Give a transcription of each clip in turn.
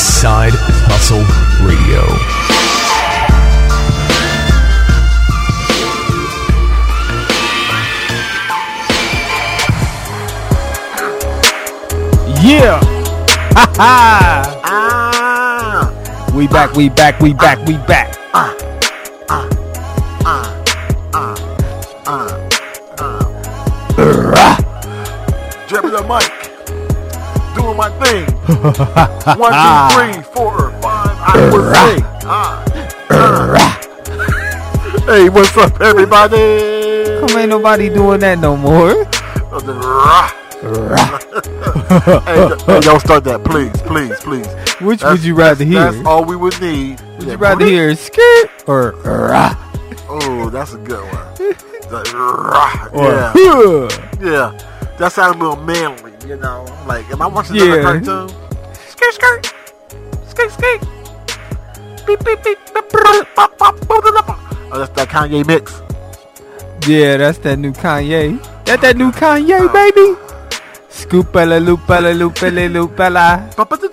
Side Hustle Radio. Yeah. Ha ha. We back. Jabbing the mic. Doing my thing. 1, 2, 3, 4, 5. I will sing. Hey, what's up, everybody? Come ain't nobody doing that no more. Hey, y'all start that, please. Which would you rather hear? That's all we would need. Would you rather hear skirt or Oh, that's a good one. Yeah. That sounds a little manly, you know. Like, am I watching another cartoon? Skirt. Beep, beep, beep. Oh, that's that Kanye mix. Yeah, that's that new Kanye. That new Kanye, baby. Scoopella loopella loopella loopella.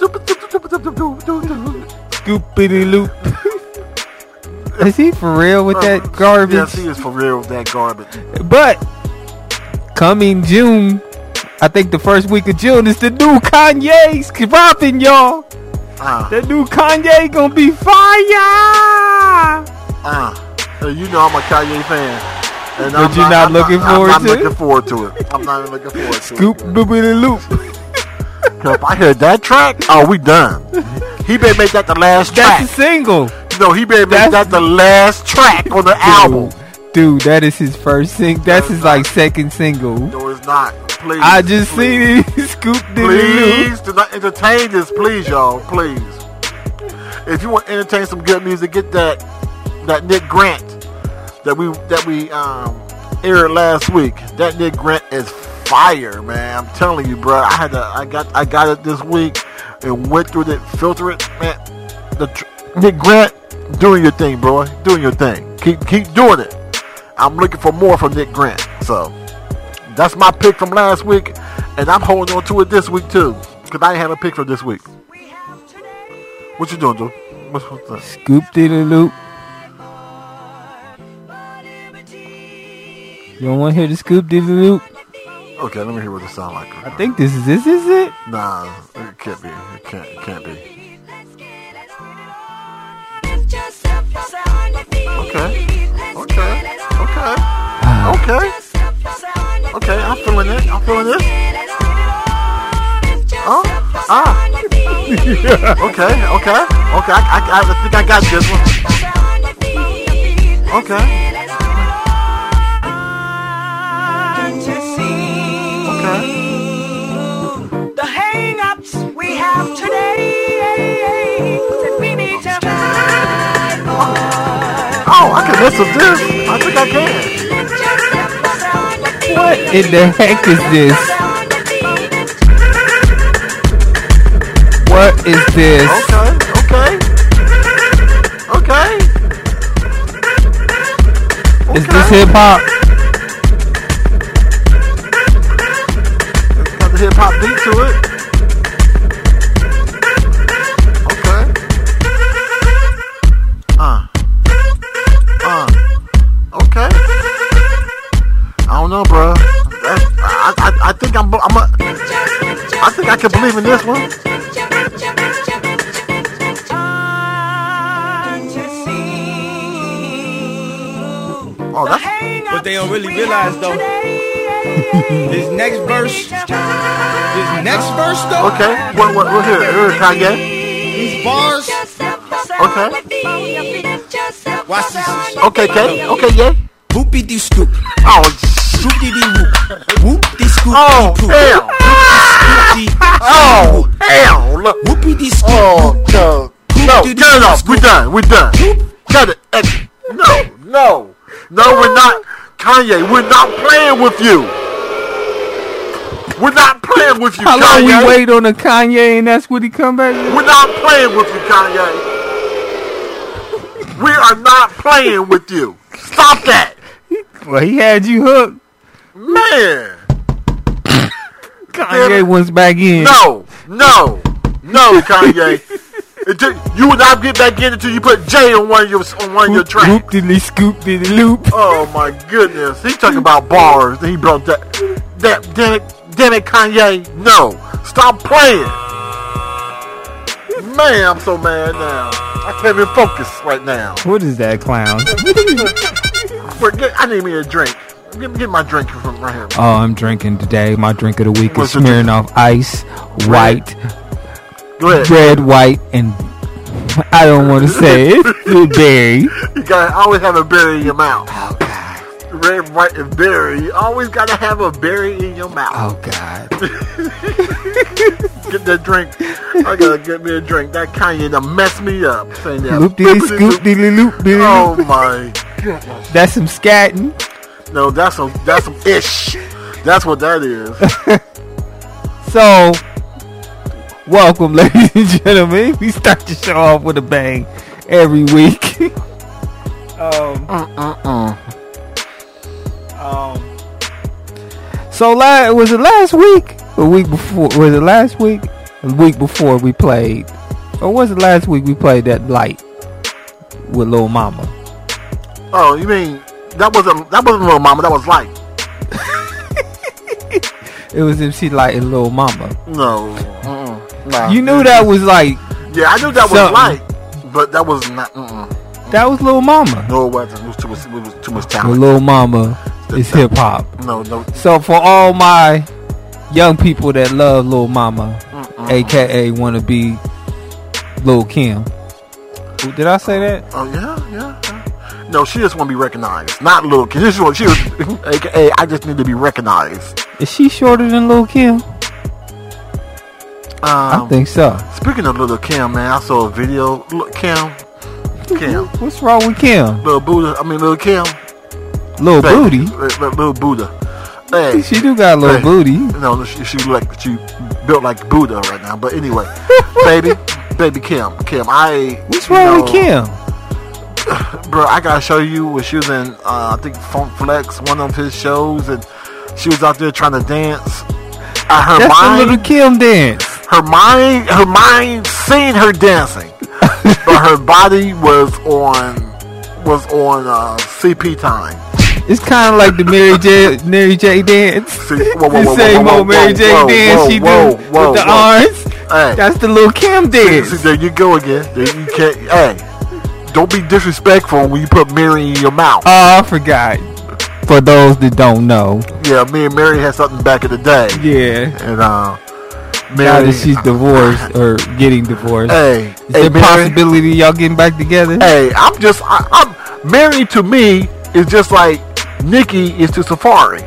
Scoopity loop. Is he for real with that garbage? Yes, he is for real with that garbage. But coming June, I think the first week of June is the new Kanye's dropping, y'all. The new Kanye gonna be fire. You know I'm a Kanye fan. And but you're not looking forward to it? I'm not looking forward to it. I'm not looking forward to it. Scoop boopity loop. If I hear that track, oh, we done. He better make that the last track. That's a single. No, he better make that the last track on the album. Dude, that is his first single. That's his like second single. No, it's not. Please. I just seen it. Scoop Please do not entertain this, please, y'all. Please. If you want to entertain some good music, get that Nick Grant that we aired last week. That Nick Grant is fire, man. I'm telling you, bro. I got it this week and went through it, filter it, man. Nick Grant, doing your thing, bro. Doing your thing. Keep doing it. I'm looking for more from Nick Grant. So that's my pick from last week, and I'm holding on to it this week too, because I didn't have a pick for this week. What you doing, Joe? What's that? Scoop diddly loop. You don't want to hear the scoop diddly loop? Okay, let me hear what it sounds like. I think this is it? Nah, it can't be. It can't be. Okay, I'm feeling it. Okay. I think I got this one. Okay. The hang-ups we have today that we need to find. Oh, I can listen to this. I think I can. What in the heck is this? What is this? Okay. Is this hip hop? It's got the hip hop beat to it. Okay. Okay. I don't know, bro. I think I think I can believe in this one. Oh, that's what they don't really realize though. This next verse though. Okay. What here, Kanye? These bars. Okay. Watch this. Okay, yeah. Whoopie dee scoop. Oh, Scoopy dee whoop. Whoop dee scoop. Oh, hell. Oh, hell. Look. Whoopie dee scoop. Oh, no, turn it off. We're done. Cut it. No, we're not. Kanye, we're not playing with you. We're not playing with you, How Kanye. long we wait on a Kanye and that's what he come back with? We're not playing with you, Kanye. We are not playing with you. Stop that. Well, he had you hooked. Man. Kanye wants back in. No, Kanye. You would not get back in until you put J on one of your tracks. Whoop diddly scoop diddly loop. Oh my goodness. He talking about bars. He brought that damn it, Kanye. No. Stop playing. Man, I'm so mad now. I can't even focus right now. What is that, clown? I need me a drink. Get my drink from right here. Oh, I'm drinking today. My drink of the week What's is Smirnoff Ice, white, Go ahead. red, white, and I don't want to say it. Berry. You gotta always have a berry in your mouth. Oh God. Red, white, and berry. You always gotta have a berry in your mouth. Oh God. Get that drink. I gotta get me a drink. That Kanye done messed me up. Saying that. Loop diddly scoop diddly loop diddly. Oh my goodness. That's some scatting. No, that's some ish. That's what that is. So, welcome, ladies and gentlemen. We start the show off with a bang every week. So was it last week? A week before? Was it last week? A week before we played, or was it last week we played that light with Lil Mama? Oh, you mean that wasn't Lil Mama? That was Light. It was MC Light and Lil Mama. No. Nah. You knew that was like. Yeah, I knew that was something. Light, but that was not. That was Lil Mama. No, it wasn't. It was too much But talent. Lil Mama is hip hop. No. So for all my young people that love Lil Mama, aka want to be Lil Kim. Did I say that? Oh yeah. No, she just want to be recognized, not Lil Kim. She was, aka I just need to be recognized. Is she shorter than Lil Kim? I think so. Speaking of Lil Kim, man, I saw a video. Look, Kim. What's wrong with Kim? Lil Kim. Lil Booty. Lil Buddha. Hey, She do got a little hey. booty. No, she built like Buddha right now. But anyway, baby Kim. What's wrong with Kim? Bro, I gotta show you when she was in I think Funk Flex, one of his shows, and she was out there trying to dance. Her That's mind, the Little Kim dance. her mind seen her dancing, but her body was on CP time. It's kind of like the Mary J dance. The same old Mary J dance she do with the arms. Hey. That's the Lil Kim dance. See, there you go again. There you can't. Hey, don't be disrespectful when you put Mary in your mouth. Oh, I forgot. For those that don't know. Yeah, me and Mary had something back in the day. Yeah. And Mary, now that she's divorced or getting divorced. Hey, is there a possibility y'all getting back together? Hey, I'm Mary to me is just like Nikki is to Safari.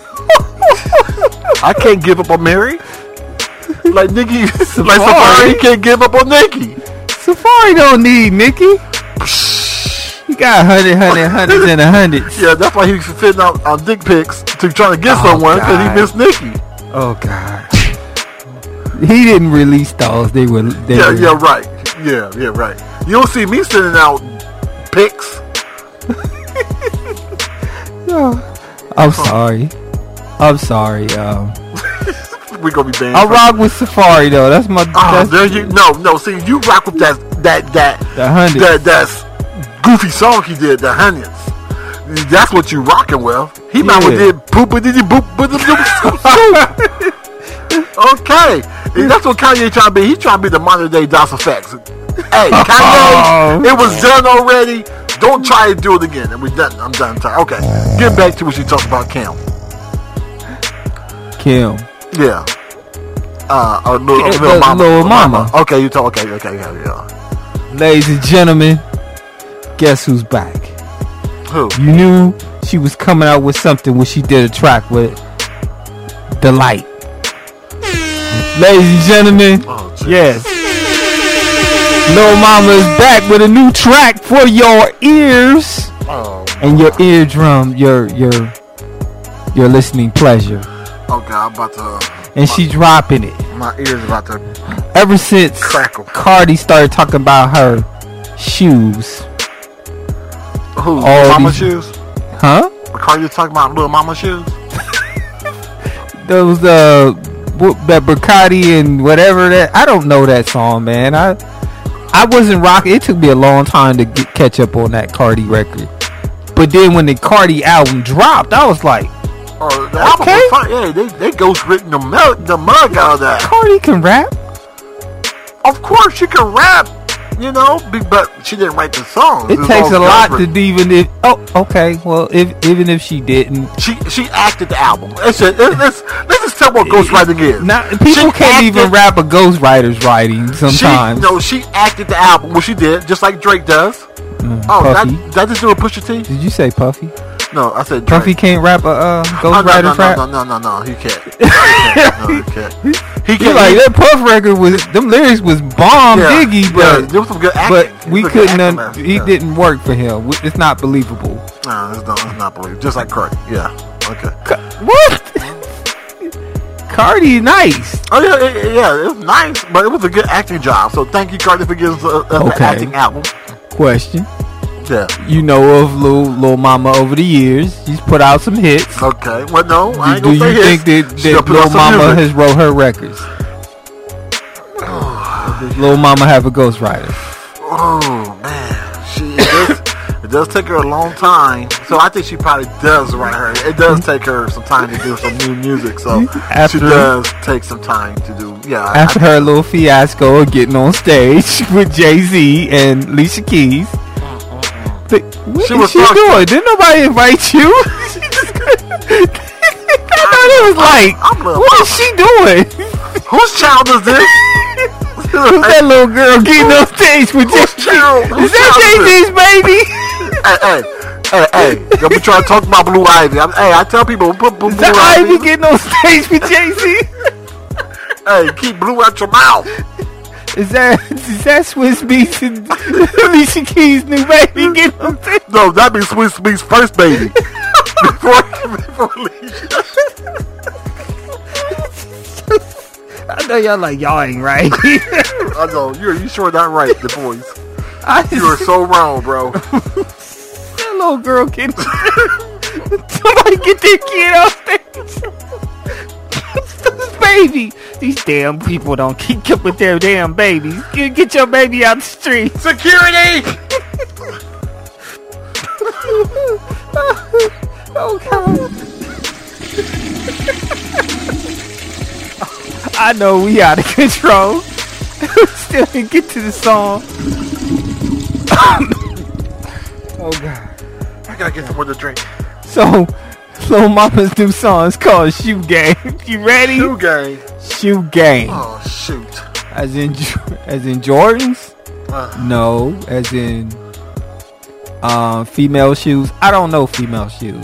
I can't give up on Mary. Like Nikki, like Safari can't give up on Nikki. Safari don't need Nikki. He got hundreds and hundreds. Yeah, that's why he's sitting out on dick pics to trying to get someone because he missed Nikki. Oh God. He didn't release those. They were. Yeah, right. Yeah, right. You don't see me sending out pics. I'm sorry. We're gonna be banned. I rock with Safari though. That's my. There you no. See, you rock with that the hundreds. That's goofy song he did, the hundreds. That's what you rocking with. He might have did poopity boop. Okay, and that's what Kanye trying to be. He's trying to be the modern day DOS Effects. Hey, Kanye, it was done already. Don't try to do it again. And we're done. I'm done. Okay, get back to what you talked about, Kim. Yeah. Lil Mama. Okay, you talk. Okay. Yeah. Ladies and gentlemen, guess who's back? Who? You knew she was coming out with something when she did a track with The Light. Ladies and gentlemen, yes, Lil Mama is back with a new track for your ears and your eardrum, your listening pleasure. Okay, I'm about to. And she dropping it. My ears about to. Ever since crackle. Cardi started talking about her shoes. Who? Lil Mama shoes? Huh? Cardi talking about Lil Mama shoes? Those that Bacardi and whatever that. I don't know that song, man. I wasn't rocking. It took me a long time to catch up on that Cardi record. But then when the Cardi album dropped, I was like, the album was fine. Yeah, they ghostwritten the mug out of that. Cardi can rap. Of course, she can rap. You know, but she didn't write the songs. It takes a lot to even if. Oh, okay. Well, even if she didn't, she acted the album. Let's just tell what ghostwriting is. Now, people can't even rap a ghostwriter's writing sometimes. She acted the album. What she did, just like Drake does. Puffy. That just do a Pusha T? Did you say Puffy? No, I said Drake. Puffy can't rap a ghostwriter's rap? No, he can't. He can't. He like, that Puff record them lyrics was bomb diggy, but there was some good acting. But we couldn't, he didn't work for him. It's not believable. No, it's not believable. Just like Cardi. Yeah, okay. What? Cardi nice. Oh, yeah, it was nice, but it was a good acting job. So thank you, Cardi, for giving us an acting album. Question. Yeah. You know of Lil Mama over the years. She's put out some hits. Okay. Well, no, I ain't do gonna say you think that Lil Mama has wrote her records? Does Lil Mama have a ghostwriter? Oh, man. It does take her a long time. So I think she probably does write her. It does take her some time to do some new music. So she does take some time to do. Yeah. After her little fiasco of getting on stage with Jay-Z and Alicia Keys. What is she doing? Didn't nobody invite you? I thought it was like, what is she doing? Whose child is this? Who's that little girl getting on stage with Jay-Z? Is that Jay-Z's baby? Hey, don't be trying to talk about Blue Ivy. I tell people, put Blue Ivy getting on stage with Jay-Z? Hey, keep Blue out your mouth. Is that Swiss Beats and Alicia Keys' new baby getting on stage? No, that'd be Swiss Beats' first baby. before Alicia. I know y'all ain't right. I know, you sure not right, the boys. You are so wrong, bro. That little girl getting... Somebody get that kid off stage. This baby. These damn people don't keep up with their damn babies. Get your baby out the street. Security! Oh, God. I know we out of control. Still didn't get to the song. Oh, God. I gotta get some more to drink. So, Lil Mama's new song is called Shoe Game. You ready? Shoe Game. Shoe Game. Oh, shoot. As in Jordans? No, as in female shoes. I don't know female shoes.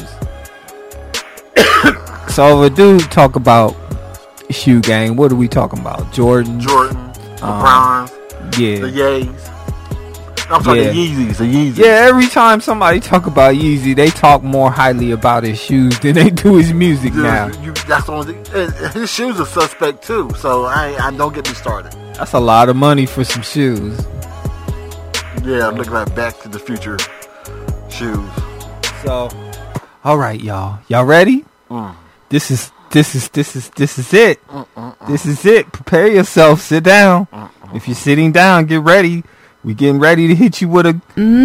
So if a dude talk about shoe game, what are we talking about? Jordan, LeBron, yeah, the Yeezys. I'm sorry, the Yeezys. Yeah, every time somebody talk about Yeezy, they talk more highly about his shoes than they do his music now. That's the only thing. His shoes are suspect too, so I don't get me started. That's a lot of money for some shoes. Yeah, I'm looking at Back to the Future shoes. So, all right, y'all ready? This is it. This is it. Prepare yourself. Sit down. If you're sitting down, get ready. We getting ready to hit you with a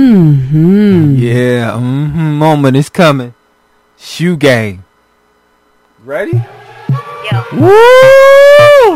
moment is coming. Shoe game. Ready? Yo. Woo!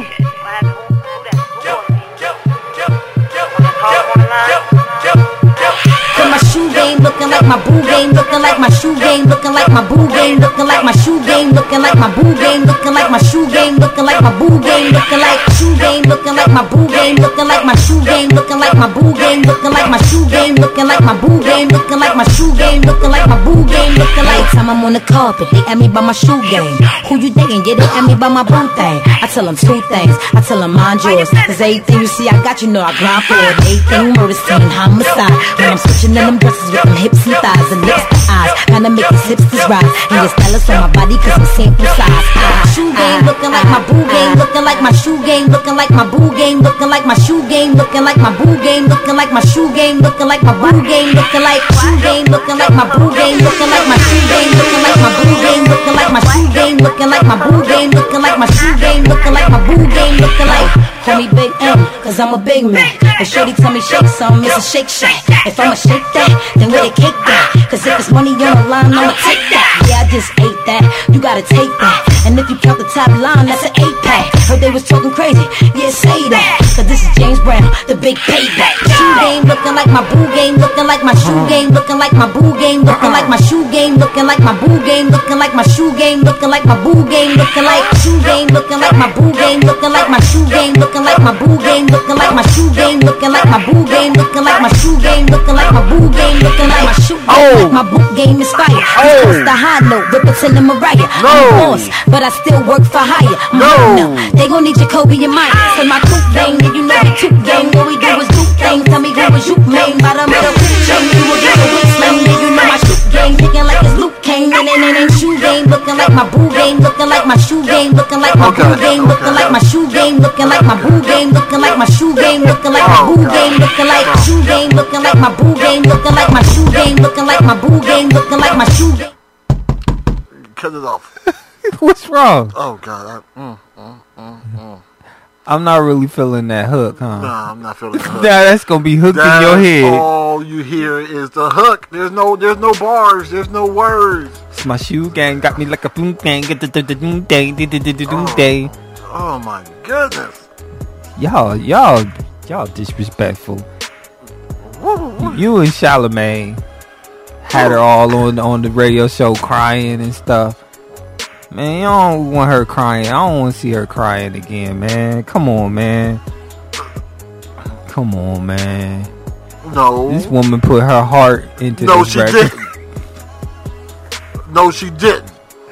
My shoe game looking like my boo game, looking like my shoe game, looking like my boo game, looking like my shoe game, looking like my boo game, looking like my shoe game, looking like my boo game, looking like shoe game, looking like my boo game, looking like my shoe game, looking like my boo game, looking like my shoe game, looking like my boo game, looking like my shoe game, looking like my boo game, looking like time I'm on the carpet, they at me by my shoe game. Who you thinking? Yeah, they at me by my boo thing. I tell them two things, I tell them mind yours, cause everything you see I got, you know I grind for it. Everything murder scene, homicide, when I'm switching in them dresses with them hips and thighs and lips to eyes, kinda make these hipsters rise, and your stylist on my body cause I'm sample size. Shoe game looking like my boo game, looking like my shoe game, looking like my boo game, looking like my shoe game, looking like my boo game, looking like my shoe game, looking like my boo game, looking like shoe game, looking like my boo game, looking like my shoe game, looking like my boo game, looking like my shoe game, looking like my boo game. game looking like my shoe game looking like my boo game looking like. Call me Big M, cause I'm a big man. If shorty tell me shake some, it's a shake shack. If I'ma shake that, then where the cake at? Cause if it's money on the line, I'ma take that. Yeah, I just ate that, you gotta take that. And if you count the top line, that's an 8-pack. Heard they was talking crazy, yeah, say that. Cause this is James Brown, the big payback. Shoe game looking like my boo game, looking like my shoe game, looking like my boo game, looking like my shoe game, looking like my boo game, looking like my shoe game, looking like my boo game, looking like shoe game, looking like my boo game, looking like my shoe game, looking like my boo game, looking like my shoe game, looking like my boo game, looking like my shoe game, looking like my boo game, looking like my shoe game. My boot game is fire. It's the high note, rip it till the Mariah. I'm a boss, but I still work for hire. No, they gon' need Jacoby and Mike. So my coupe game, and you know the coupe game. What we do is do things. Tell me who was you, man? Bottom of the food chain, you will get the whip slang. And you know my shoe game, looking like it's Luke Kane. And ain't shoe game, looking like my boo game, looking like my shoe game, looking like my boo game, looking like my shoe game, looking like my boo game, looking like my shoe game, looking like my boo game, looking like shoe game, looking like my boo game, looking like my shoe game, looking like my boo game, looking like my shoe game. Cut it off. What's wrong? Oh God, I'm not really feeling that hook, huh? no, I'm not feeling the hook. Nah, that's gonna be hooked in your head. All you hear is the hook. There's no bars. There's no words. It's my shoe game got me like a boom gang. Day. Oh my goodness. Y'all disrespectful. You and Charlamagne had her all on the radio show crying and stuff. Man, you don't want her crying. I don't want to see her crying again, man. Come on, man. No. This woman put her heart into this record. No, she didn't.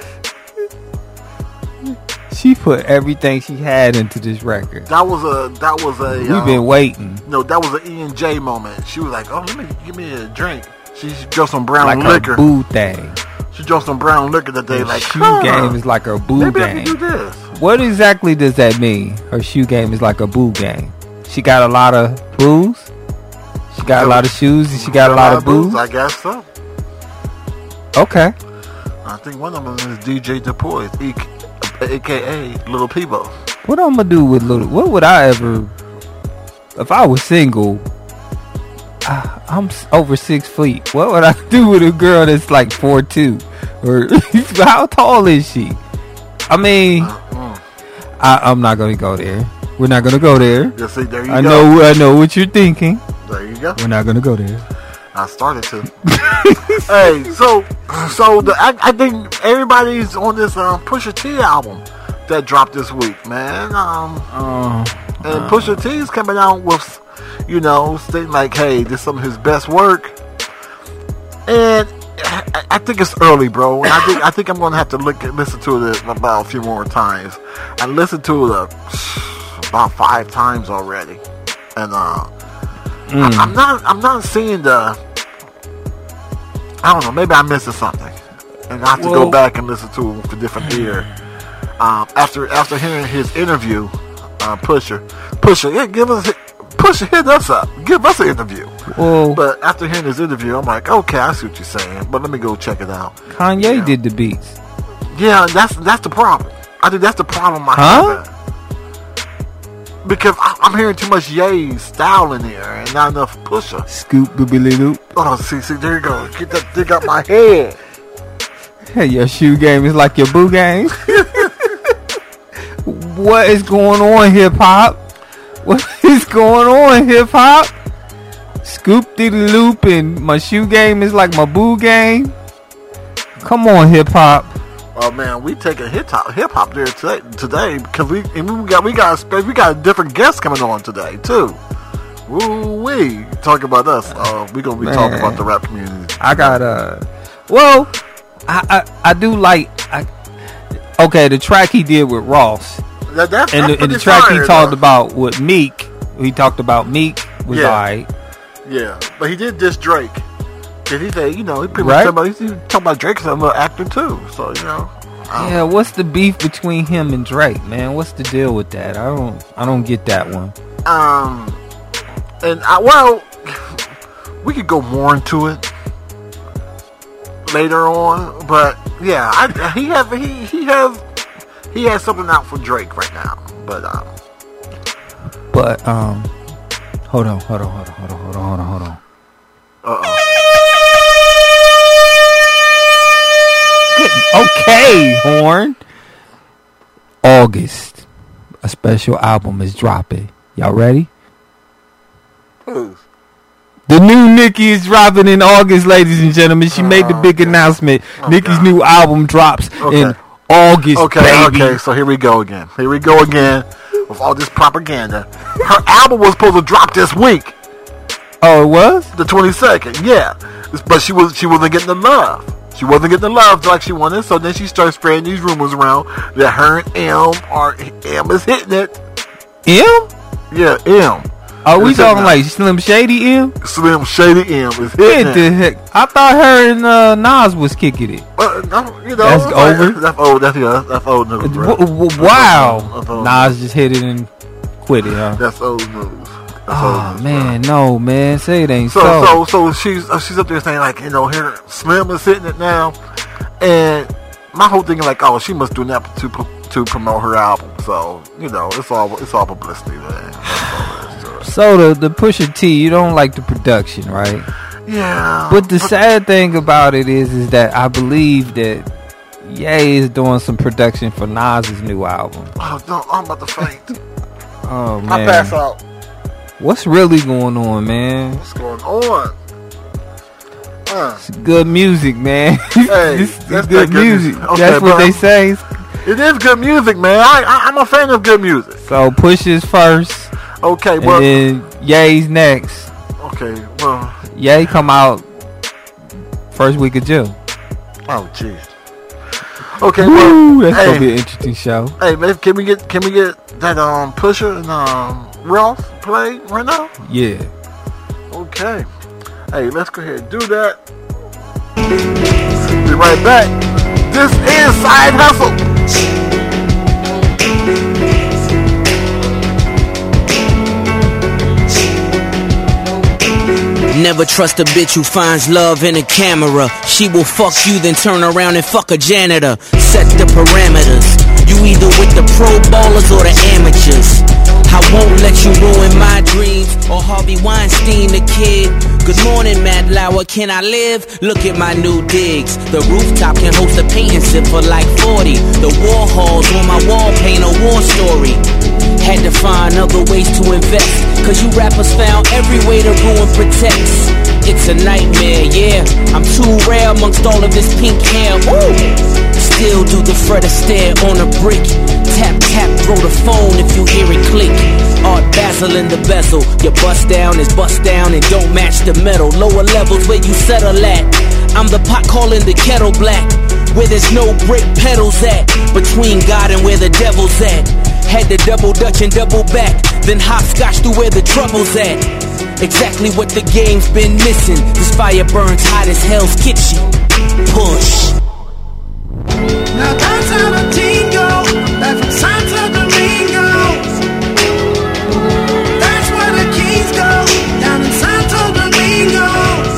She put everything she had into this record. That was a. We've been waiting. No, that was an E&J moment. She was like, "Oh, give me a drink." She drank some brown like liquor. Her boo thing. She drank some brown liquor that day. Like shoe game is like her boo maybe game. I can do this. What exactly does that mean? Her shoe game is like a boo game. She got a lot of booze. She got a lot of shoes, and she got a lot of booze. I guess so. Okay. I think one of them is DJ DePoy, aka Little Peebo. What I'm gonna do with Little? What would I ever? If I was single, I'm over 6 feet. What would I do with a girl that's like 4'2"? Or how tall is she? I mean, I'm not gonna go there. We're not gonna go there. Yeah, see, there you go. I know what you're thinking. There you go. We're not gonna go there. I started to. Hey, so I think everybody's on this Pusha T album that dropped this week, man. And Pusha T is coming out with, stating like, hey, this is some of his best work. And I think it's early, bro. And I think I'm gonna have to listen to it about a few more times. I listened to it about 5 times already, and I'm not seeing the. I don't know. Maybe I'm missing something, and I have to go back and listen to him with a different ear. After hearing his interview, Pusha, yeah, Pusha, hit us up, give us an interview. Well, but after hearing his interview, I'm like, okay, I see what you're saying, but let me go check it out. Kanye did the beats. Yeah, that's the problem. I think that's the problem I have. Because I'm hearing too much Ye's style in here and not enough Pusha. Scoop doobly loop. Oh, see, there you go. Get that thing out my head. Hey, your shoe game is like your boo game. What is going on, hip hop? What is going on, hip hop? Scoop doodly loop and my shoe game is like my boo game. Come on, hip hop. Oh man, we taking hip hop there today because we got a different guest coming on today too. Woo wee! Talk about us. We gonna be talking about the rap community. I got well, I do like okay, the track he did with Ross. That's and the track he talked about with Meek. He talked about Meek was alright. Yeah, but he did diss Drake. Cause he said, he pretty much talking about Drake as a actor too. So yeah, what's the beef between him and Drake, man? What's the deal with that? I don't get that one. We could go more into it later on, but yeah, he He has something out for Drake right now, but hold on. Okay, Horn. August, a special album is dropping. Y'all ready? who's? The new Nicki is dropping in August, ladies and gentlemen. She made the big announcement. Nicki's new album drops in August, baby. Okay, so here we go again. With all this propaganda. Her album was supposed to drop this week. Oh, it was? The 22nd, yeah. But she wasn't getting the love. She wasn't getting the love like she wanted, so then she started spreading these rumors around that her and M is hitting it. M? Yeah, M. Oh, we talking like Slim Shady M? Slim Shady M is hitting What the heck? I thought her and Nas was kicking it. That's over? That's old. That's old news, bro. Wow. That's old Nas just hit it and quit it, huh? That's old news. Oh, man, no, man. Say it ain't so. So she's up there saying, like, here, Slim is hitting it now. And my whole thing is like, oh, she must do that to promote her album. So, it's all publicity, man. So the Pusha T, you don't like the production, right? Yeah. But the sad thing about it is that I believe that Ye is doing some production for Nas's new album. Oh, no, I'm about to faint. Oh, man. I pass out. What's really going on, man? What's going on? It's good music, man. Hey, that's good music. Okay, that's what they say. It is good music, man. I'm a fan of good music. So Pusha's first. Okay, well. And then Ye's next. Okay, well. Ye come out first week of June. Oh, jeez. Okay, well. That's gonna be an interesting show. Hey, man, can we get that Pusha and Ross play right now? Yeah. Okay. Hey, let's go ahead and do that. Be right back. This is Side Hustle. Never trust a bitch who finds love in a camera. She will fuck you, then turn around and fuck a janitor. Set the parameters. You either with the pro ballers or the amateurs. I won't let you ruin my dreams. Or Harvey Weinstein the kid. Good morning, Matt Lauer, can I live? Look at my new digs. The rooftop can host a painting sip for like 40. The war halls on my wall paint a war story. Had to find other ways to invest, cause you rappers found every way to ruin pretext. It's a nightmare, yeah. I'm too rare amongst all of this pink hair. Ooh. Still do the Fred Astaire on a brick. Tap, tap, throw the phone if you hear it click. Art Basel in the bezel. Your bust down is bust down and don't match the metal. Lower levels where you settle at. I'm the pot calling the kettle black. Where there's no brake pedals at. Between God and where the devil's at. Had to double dutch and double back. Then hopscotch to where the trouble's at. Exactly what the game's been missing. This fire burns hot as Hell's Kitchen. Push. Now that's how the team goes. Back from Santo Domingo. That's where the keys go. Down in Santo Domingo.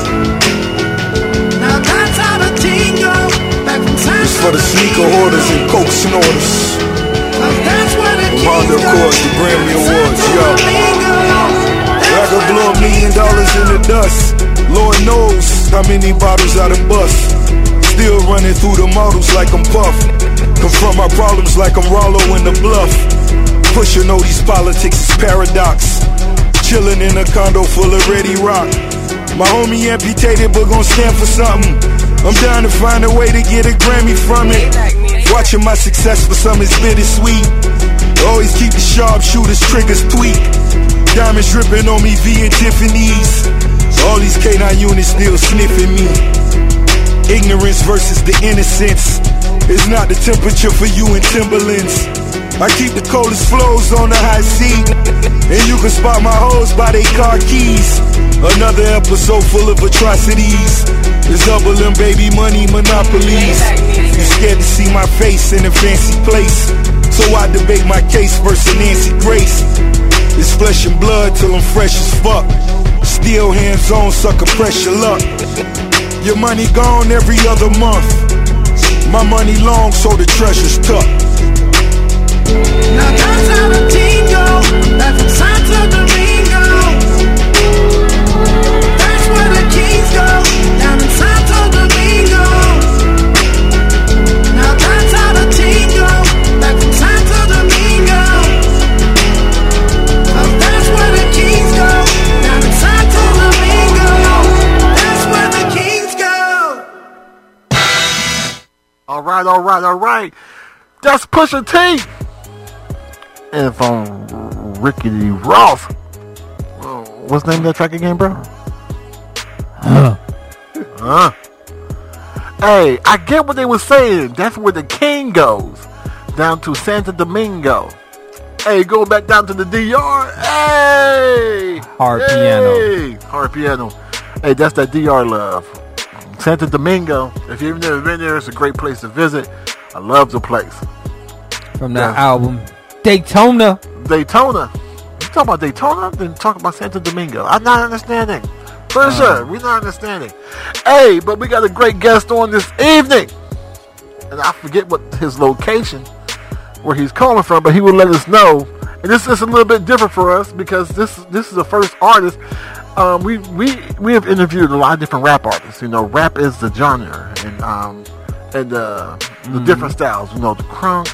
Now that's how the team goes. Back from Santo Domingo. It's for the sneaker hoarders and coke snorters. That's where the keys Round of course, the Grammy Awards, yo. I could blow $1 million in the dust. Lord knows how many bottles I done bust. Still running through the models like I'm Puff. Confront my problems like I'm Rollo in the bluff. Pushing all these politics is paradox. Chilling in a condo full of ready rock. My homie amputated but gon' stand for something. I'm down to find a way to get a Grammy from it. Watching my success for some is bittersweet. Always keep the sharpshooters triggers tweak. Diamonds dripping on me via Tiffany's. All these K9 units still sniffing me. Ignorance versus the innocence. It's not the temperature for you in Timberlands. I keep the coldest flows on the high seat. And you can spot my hoes by they car keys. Another episode full of atrocities. It's doubling baby money monopolies. You scared to see my face in a fancy place. So I debate my case versus Nancy Grace. It's flesh and blood till I'm fresh as fuck. Still hands on, sucker pressure luck. Your money gone every other month. My money long, so the treasure's tucked. Now that's how the team goes. Back from Santo Domingo. That's where the Kings go. Down in Santo Domingo. Now that's how the team goes. Back from Santo Domingo. Oh, that's where the Kings go. Down in Santo Domingo. That's where the Kings go. All right. That's Pusha T. And from Rickety Ross. What's the name of that track again, bro? Hey, I get what they were saying. That's where the king goes. Down to Santo Domingo. Hey, go back down to the DR. Hey! Hard piano. Hey, that's that DR love. Santo Domingo. If you've never been there, it's a great place to visit. I love the place. From that album, Daytona. You talk about Daytona, then talk about Santo Domingo. I'm not understanding. For sure, we're not understanding. Hey, but we got a great guest on this evening. And I forget what his location, where he's calling from, but he will let us know. And this is a little bit different for us because this is the first artist. We have interviewed a lot of different rap artists. You know, rap is the genre, and the different styles. You know, the crunk.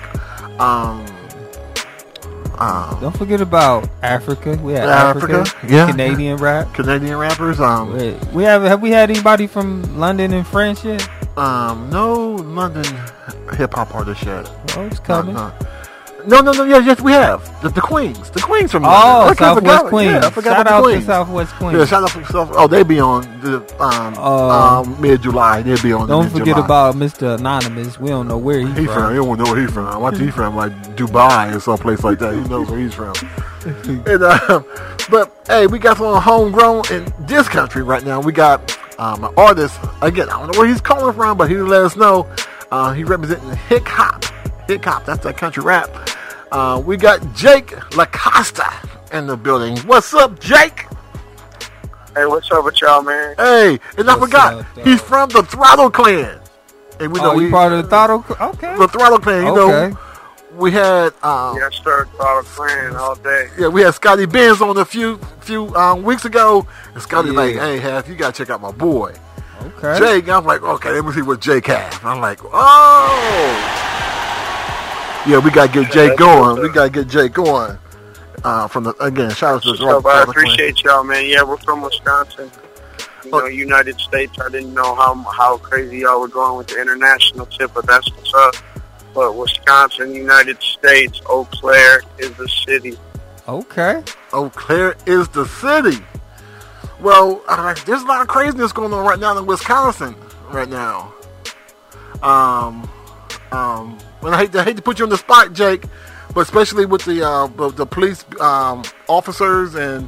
Don't forget about Africa. We had Africa, yeah. Canadian rappers. Have we had anybody from London and France yet? No London hip hop artists yet. Oh, it's coming. No. Yes, we have the Queens. The Queens from London. Southwest Queens. Yeah, I forgot shout about out the Queens. to Southwest Queens. Yeah, shout out to South. Oh, they be on the mid-July. They be on. Don't forget about Mr. Anonymous. We don't know where he's from. You don't know where he's from. Watch he's from like Dubai or someplace like that. He knows where he's from. And but hey, we got some homegrown in this country right now. We got an artist again. I don't know where he's calling from, but he let us know. He representing hip hop. That's that country rap. We got Jake LaCosta in the building. What's up, Jake? Hey, what's up with y'all, man? Hey, and I forgot, he's from the Throttle Clan. And we know you part of the Throttle Clan? Okay. The Throttle Clan, you know. We had yes, sir, Throttle Clan all day. Yeah, we had Scotty Benz on a few weeks ago. And Scotty like, hey, Half, you gotta check out my boy. Okay. Jake, I'm like, okay, let me see what Jake has. I'm like, oh. Yeah, we gotta get Jake going. From the shout out to the I appreciate y'all, man. Yeah, we're from Wisconsin. You know, United States. I didn't know how crazy y'all were going with the international tip, but that's what's up. But Wisconsin, United States, Eau Claire is the city. Okay. Eau Claire is the city. Well, there's a lot of craziness going on right now in Wisconsin right now. Well, I hate to put you on the spot, Jake, but especially with the police officers and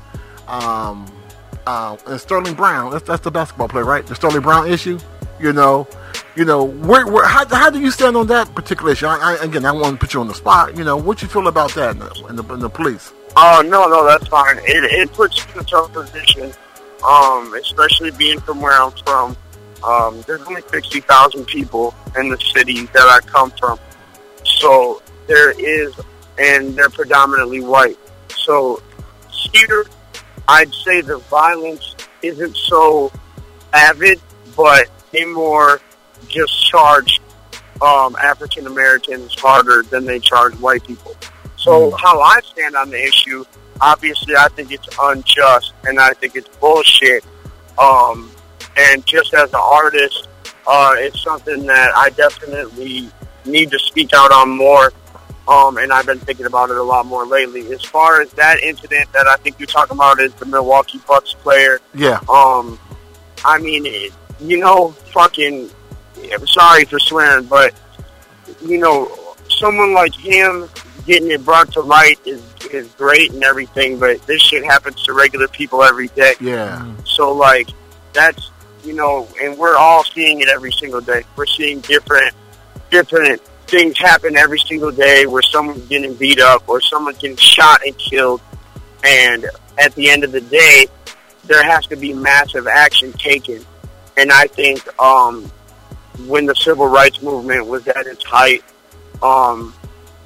Sterling Brown. That's the basketball player, right? The Sterling Brown issue. You know, how do you stand on that particular issue? I want to put you on the spot. You know, what you feel about that in the police? Oh no, that's fine. It puts you in a tough position, especially being from where I'm from. There's only 60,000 people in the city that I come from. So there is, and they're predominantly white. So here, I'd say the violence isn't so avid, but they more just charge African Americans harder than they charge white people. So how I stand on the issue, obviously I think it's unjust, and I think it's bullshit. And just as an artist, it's something that I definitely need to speak out on more, and I've been thinking about it a lot more lately. As far as that incident that I think you're talking about is the Milwaukee Bucks player. Yeah. I mean, fucking, I'm sorry for swearing, but, someone like him getting it brought to light is great and everything, but this shit happens to regular people every day. Yeah. So, that's, and we're all seeing it every single day. We're seeing different things happen every single day where someone's getting beat up or someone's getting shot and killed. And at the end of the day, there has to be massive action taken. And I think when the civil rights movement was at its height,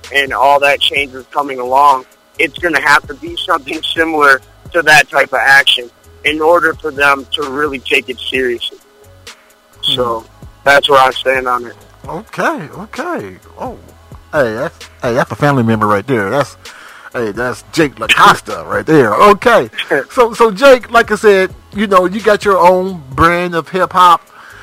and all that change is coming along, it's going to have to be something similar to that type of action in order for them to really take it seriously. So that's where I stand on it. Okay. Oh, that's a family member right there. That's Jake LaCosta right there. Okay. So Jake, like I said, you got your own brand of hip hop,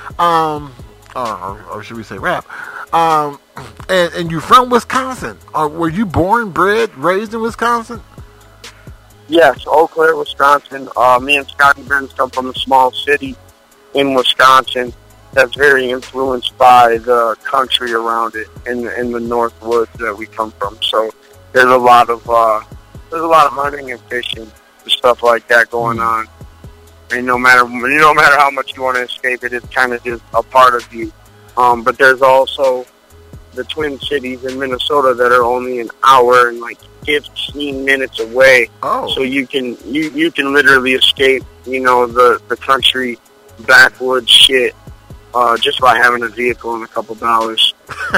or should we say rap? And you're from Wisconsin. Were you born, bred, raised in Wisconsin? Yes, Eau Claire, Wisconsin. Me and Scotty Burns come from a small city in Wisconsin that's very influenced by the country around it in the North Woods that we come from. So there's a lot of hunting and fishing and stuff like that going on. And no matter how much you want to escape it, it's kind of just a part of you. But there's also the Twin Cities in Minnesota that are only an hour and like 15 minutes away. Oh. So you can literally escape, the country backwoods shit just by having a vehicle and a couple dollars.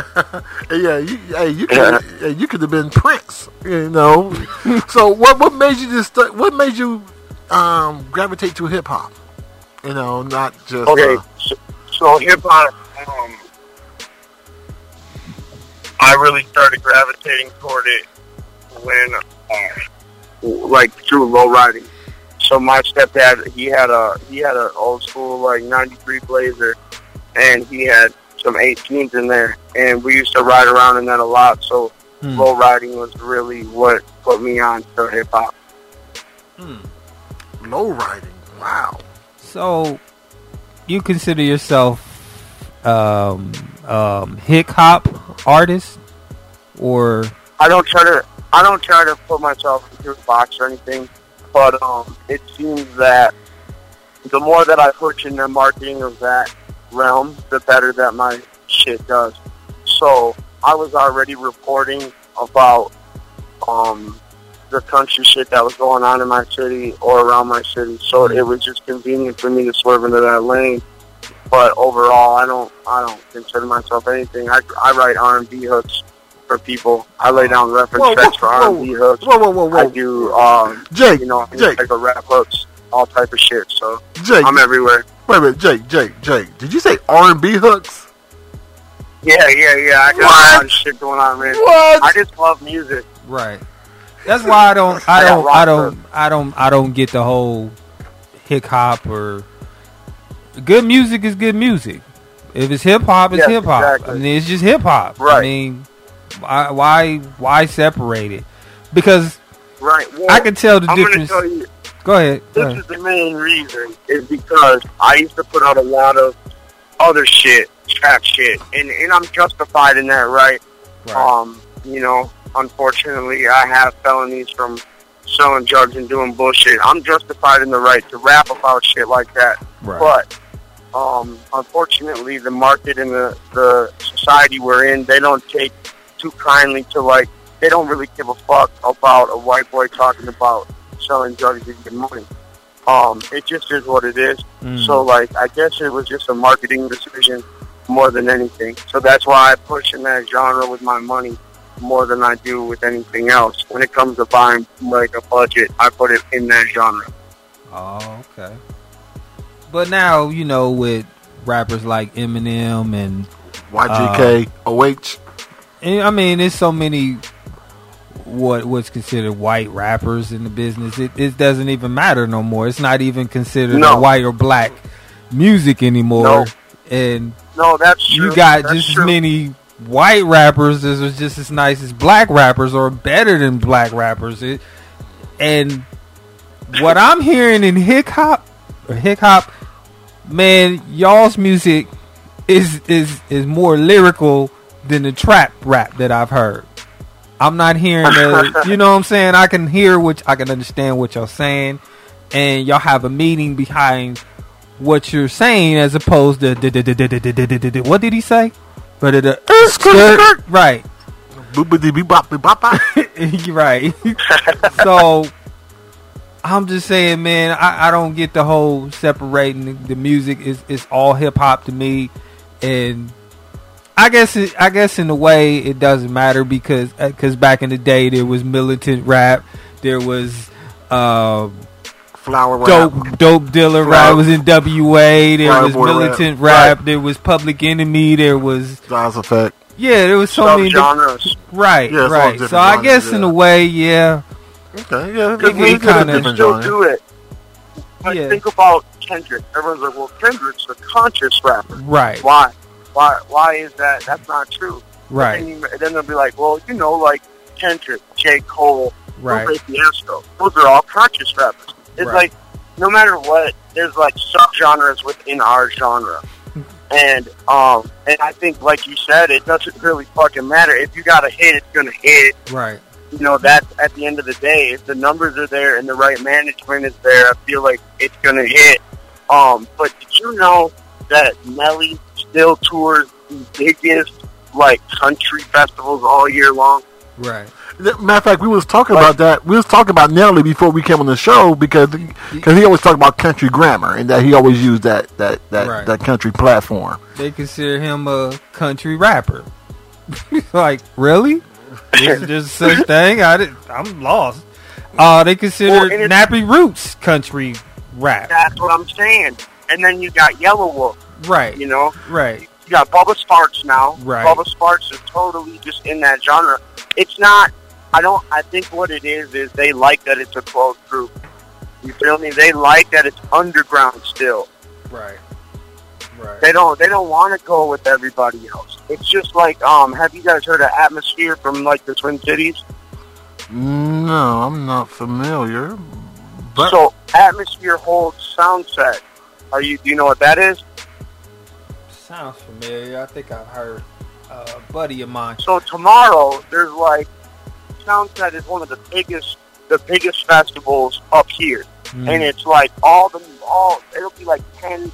You could have been Prince, So what made you gravitate to hip hop? Not just So hip hop. I really started gravitating toward it when, through low riding. So my stepdad, he had a old school 93 Blazer, and he had some 18s in there, and we used to ride around in that a lot. So low riding was really what put me on to hip hop. Low riding, wow. So you consider yourself hip hop artist, or I don't try to put myself into a box or anything, but it seems that the more that I push in the marketing of that realm, the better that my shit does. So I was already reporting about the country shit that was going on in my city or around my city, so it was just convenient for me to swerve into that lane. But overall, I don't consider myself anything. I write R&B hooks for people. I lay down reference tracks for R&B hooks. Whoa. I do, Jake, type of rap hooks, all type of shit. So Jake, I'm everywhere. Wait, Jake. Did you say R&B hooks? Yeah. I got a lot of shit going on, man. What? I just love music. right? That's why I don't get the whole hip hop or. Good music is good music. If it's hip hop, it's hip hop. Exactly. I mean, it's just hip hop. Right. I mean, why separate it? Because right. Well, I can tell the I'm difference. Gonna tell you, Go ahead. This is the main reason is because I used to put out a lot of other shit, trap shit, and I'm justified in that, right? Unfortunately, I have felonies from selling drugs and doing bullshit. I'm justified in the right to rap about shit like that. Right. But unfortunately, the market and the society we're in, they don't take too kindly to they don't really give a fuck about a white boy talking about selling drugs and getting money. It just is what it is. So I guess it was just a marketing decision more than anything. So that's why I push in that genre with my money more than I do with anything else. When it comes to buying a budget, I put it in that genre. Oh, okay. But now, with rappers like Eminem and YGK, OH. I mean, there's so many what's considered white rappers in the business. It doesn't even matter no more. It's not even considered white or black music anymore. No. And that's true. You got just as many white rappers as was just as nice as black rappers or better than black rappers. And what I'm hearing in hip hop, man, y'all's music is more lyrical than the trap rap that I've heard. I'm not hearing the, you know what I'm saying? I can understand what y'all saying, and y'all have a meaning behind what you're saying as opposed to what did he say? Right. Right. So I'm just saying, man, I don't get the whole separating the music. It's all hip hop to me, and I guess in a way it doesn't matter because back in the day there was militant rap, there was flower rap, dope dealer rap was in WA, there was militant rap, right. There was Public Enemy, there was Nas Effect. Yeah, there was so many genres. Right, yeah, right. So I guess in a way, yeah. Okay, yeah, it kind of still do it. But think about Kendrick. Everyone's like, well, Kendrick's a conscious rapper. Right. Why is that? That's not true. Right. Then they'll be like, well, like Kendrick, J. Cole, right. Fiasco. Those are all conscious rappers. It's like, no matter what, there's like subgenres within our genre. And I think, like you said, it doesn't really fucking matter. If you got a hit, it's gonna hit. Right. That's at the end of the day. If the numbers are there and the right management is there, I feel like it's gonna hit. But did you know that Nelly still tours the biggest country festivals all year long? Right. Matter of fact, we was talking about that. We was talking about Nelly before we came on the show because he always talked about country grammar and that he always used that country platform. They consider him a country rapper. Like, really? There's such thing? I'm lost. They consider Nappy Roots country rap. That's what I'm saying. And then you got Yellow Wolf. Right. Right. You got Bubba Sparxxx now. Right. Bubba Sparxxx is totally just in that genre. It's not. I think what it is they like that it's a closed group. You feel me? They like that it's underground still. Right. Right. They don't want to go with everybody else. It's just like, have you guys heard of Atmosphere from the Twin Cities? No, I'm not familiar. But So Atmosphere holds Soundset. Do you know what that is? Sounds familiar. I think I've heard a buddy of mine. So tomorrow there's Soundset is one of the biggest festivals up here. And it's it'll be 10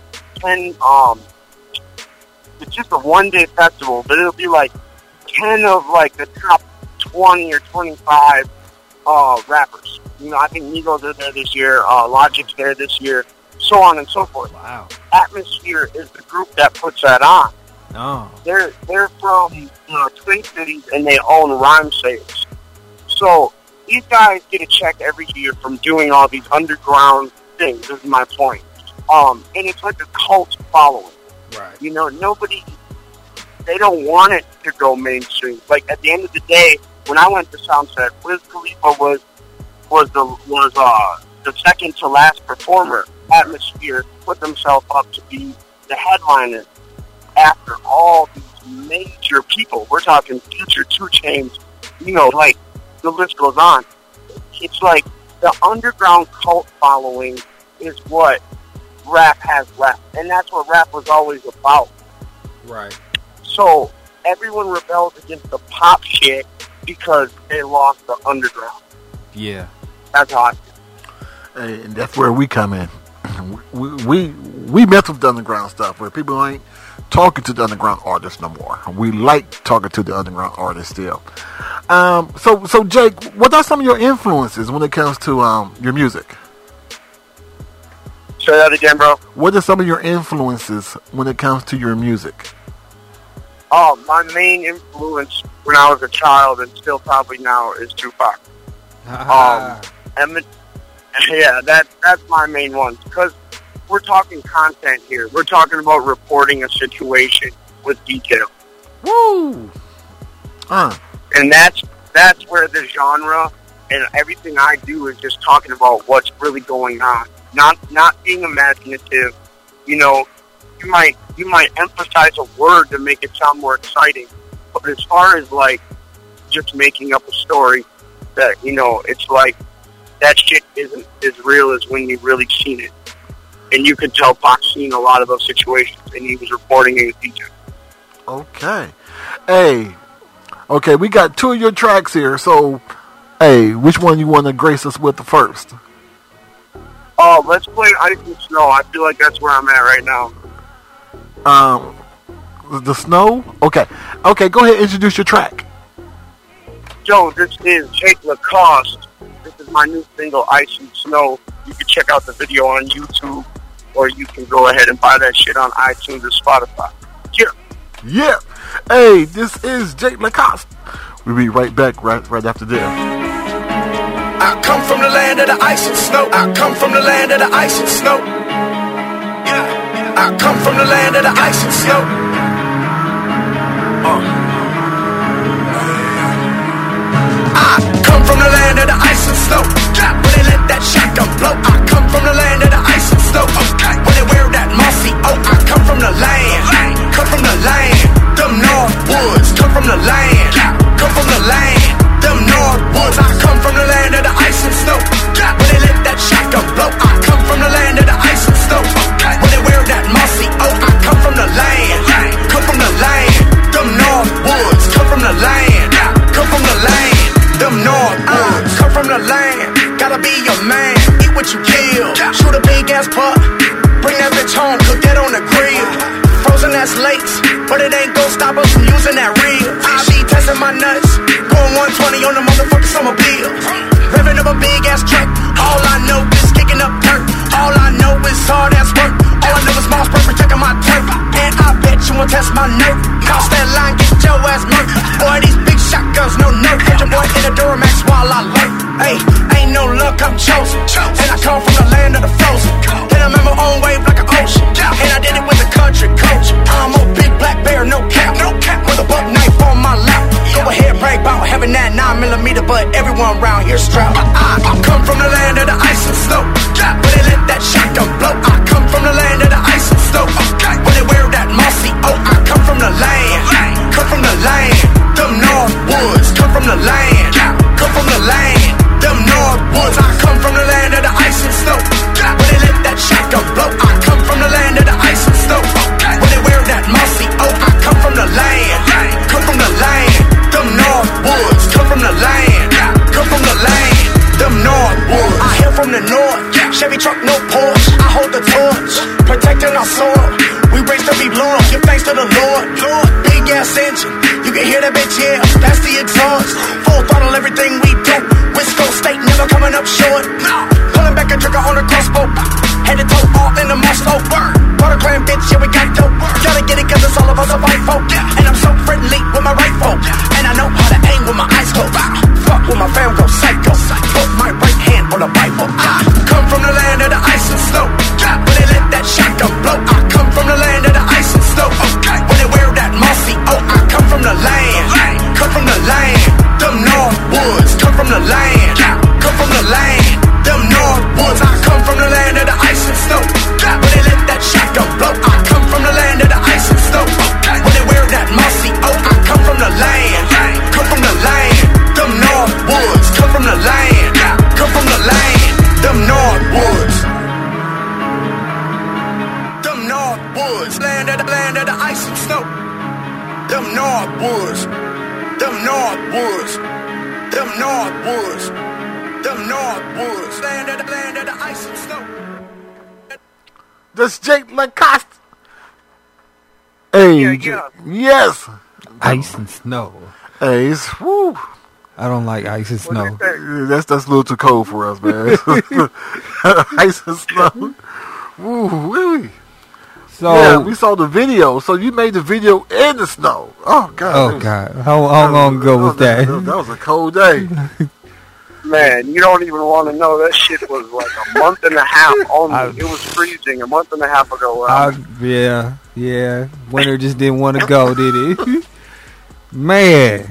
it's just a one-day festival, but it'll be 10 of the top 20 or 25 rappers. I think Migos are there this year, Logic's there this year, so on and so forth. Wow. Atmosphere is the group that puts that on. Oh. They're from Twin Cities and they own Rhyme Sayers. So these guys get a check every year from doing all these underground things, is my point. And it's like a cult following. Right. Nobody, they don't want it to go mainstream. At the end of the day, when I went to Soundset, Wiz Khalifa was the second to last performer. Atmosphere put themselves up to be the headliner after all these major people. We're talking Future, 2 Chainz, the list goes on. It's the underground cult following is what rap has left, and that's what rap was always about. Right. So everyone rebelled against the pop shit because they lost the underground. Yeah. That's how I feel. Hey, and that's where we come in. We mess with the underground stuff where people ain't talking to the underground artists no more. We like talking to the underground artists still. So Jake, what are some of your influences when it comes to your music? Say that again, bro. What are some of your influences when it comes to your music? Oh, my main influence when I was a child and still probably now is Tupac. Yeah, that's my main one, because we're talking content here. We're talking about reporting a situation with detail. Woo! And that's where the genre and everything I do is just talking about what's really going on. Not being imaginative. You might emphasize a word to make it sound more exciting. But as far as just making up a story that, it's that shit isn't as real as when you've really seen it. And you could tell Pac's seen a lot of those situations, and he was reporting in his detail. Okay. Hey. Okay, we got 2 of your tracks here, so, hey, which one you want to grace us with the first? Oh, let's play Ice and Snow. I feel like that's where I'm at right now. The Snow? Okay. Okay, go ahead and introduce your track. Yo, this is Jake Lacoste. This is my new single, Ice and Snow. You can check out the video on YouTube, or you can go ahead and buy that shit on iTunes or Spotify. Yeah. Yeah. Hey, this is Jake Lacoste. We'll be right back right after this. I come from the land of the ice and snow. I come from the land of the ice and snow. I come from the land of the ice and snow. I come from the land of the ice and snow. When they let that shotgun blow. I come from the land of the ice and snow. When they wear that mossy oak. I come from the land. Come from the land. Them North Woods. Come from the land. Come from the land. Them North Woods. I come from the land of the ice and snow. When they let that shotgun blow. I come from the land of the ice and snow. When they wear that mossy oak. I come from the land. Come from the land. Them North Woods. Come from the land. Come from the land. Them North Woods. Come from the land. Gotta be your man. Eat what you kill. Shoot a big ass pup. Bring that bitch home. Cook that on the grill. Frozen ass lakes, but it ain't gon' stop us from using that reel. I be testing my nuts, going 120 on the motherfucking summer bill. Revving up a big ass truck, all I know is kicking up dirt. All I know is hard ass work. All I know is Moss Bird protecting my turf. And I bet you won't test my nerve. Cross that line, get your ass murked. Boy, these big shotguns, no nerve. Hit your boy in the Duramax while I lurk. Hey, ain't no luck, I'm chosen. And I come from the land of the frozen. And I'm in my own wave like an ocean. And I did it with a country coach. I'm a big black bear, no cap. With a buck knife on my lap. Go ahead, brag about having that 9mm, but everyone around here strapped. I come from the land of the ice and snow. When they let that shotgun blow. I come from the land of the ice and snow. When they wear that mossy oak. I come from the land. Come from the land. Them North Woods. Come from the land. Come from the land. Them North Woods. I come from the land of the ice and snow. When they let that shotgun blow. I come from the land of the ice and snow. When they wear that mossy oak. I come from the land. Come from the land. Them North Woods. Come from the land. Come from the land. Them North Woods. I hail from the north. Chevy truck, no Porsche. I hold the torch. Protecting our sword. We raise to be Lord. Give thanks to the Lord. Big ass engine. You can hear that bitch, yeah. That's the exhaust. Full throttle, everything we do. Wisco State never coming up short. Pulling back a trigger on the crossbow. Headed toe all in the muscle. Water clan bitch, yeah, we got dope. Gotta get it cause it's all of us a white folk. And I'm so friendly with my right folk. And I know how to aim with my eyes closed. Fuck with my fam, go psycho. Put my right hand on the Bible. I come from the land of the ice and snow. When they let that shotgun blow. I come from the land of the ice and snow. When they wear that mossy oak. I come from the land. Come from the land. Them North Woods. Come from the land. Come from the land. Them North Woods. I come from the land of the ice and snow. When they let that shotgun blow. I come from the land of the ice and snow. When they wear that mossy oak. I come from the land. Come from the land. Them North Woods. Come from the land. Come from the land. Them North Woods. Them North Woods. Land of the ice and snow. Them North Woods. Them North Woods. Them North Woods. Them North Woods. Land of the ice and snow. That's Jake Lacoste. Hey, Yeah. yes. Ice and snow. Hey, it's, woo. I don't like ice and snow. That's a little too cold for us, man. Ice and snow. Woo, wee. So Yeah, we saw the video. So you made the video in the snow. Oh God. oh god, how long ago was that? That was a cold day. Man, you don't even want to know. That shit was like a month and a half only. It was freezing a month and a half ago. Yeah. Winter just didn't want to go, did it? Man.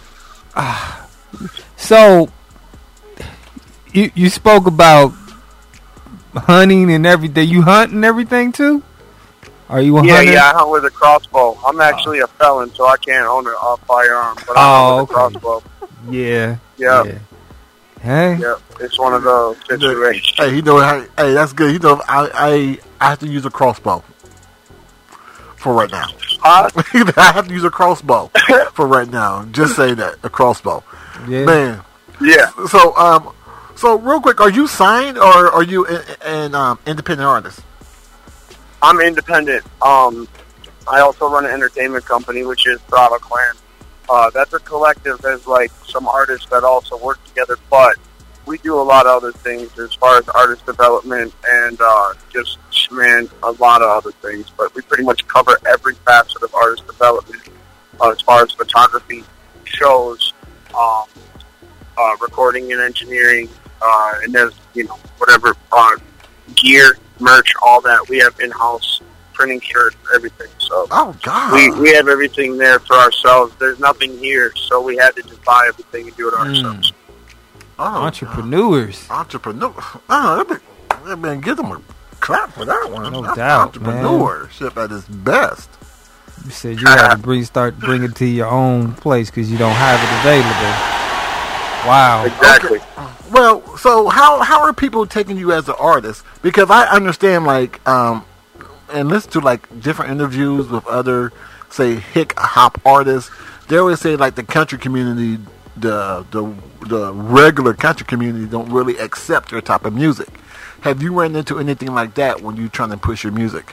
So you spoke about hunting and everything. You hunt and everything too? Are you a hunter? Yeah, I hunt with a crossbow. I'm actually a felon, so I can't own a firearm. But I hunt with a crossbow. Yeah. Yeah. Hey. Yeah, it's one of those situations. Hey, hey, that's good. You know, I have to use a crossbow for right now. I have to use a crossbow for right now. Just say that, a crossbow. Yeah. Man. Yeah. So real quick, are you signed or are you an independent artist? I'm independent. I also run an entertainment company, which is Throttle Clan. That's a collective. There's like some artists that also work together, but we do a lot of other things as far as artist development and just man, a lot of other things, but we pretty much cover every facet of artist development as far as photography, shows, recording and engineering, and there's, whatever, gear, merch, all that. We have in-house printing shirts, everything. So oh God, we have everything there for ourselves. There's nothing here, so we had to just buy everything and do it ourselves. Oh, Entrepreneurs. Man, give them a clap for that one. No That's doubt, entrepreneurship at its best. You said you had to start bringing it to your own place because you don't have it available. Wow. Exactly. Okay. Well, so how are people taking you as an artist? Because I understand, and listen to different interviews with other, say, hip hop artists. They always say the country community, the regular country community don't really accept your type of music. Have you run into anything like that when you're trying to push your music?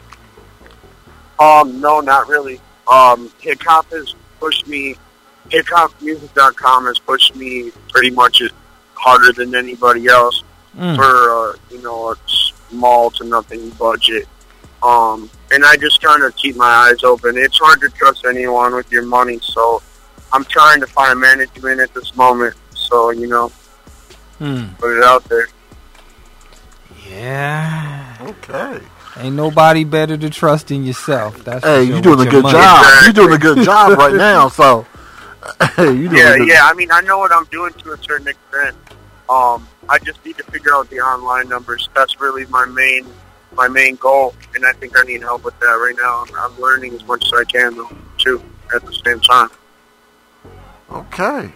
No, not really. Hip hop has pushed me. HipHopMusic.com has pushed me pretty much harder than anybody else for a small to nothing budget. And I just trying to keep my eyes open. It's hard to trust anyone with your money, so I'm trying to find management at this moment. So put it out there. Yeah. Okay. Ain't nobody better to trust than yourself. That's you're doing a good job. You're doing a good job right now. So, yeah. I mean, I know what I'm doing to a certain extent. I just need to figure out the online numbers. That's really my main goal, and I think I need help with that right now. I'm learning as much as I can, though, too, at the same time. Okay.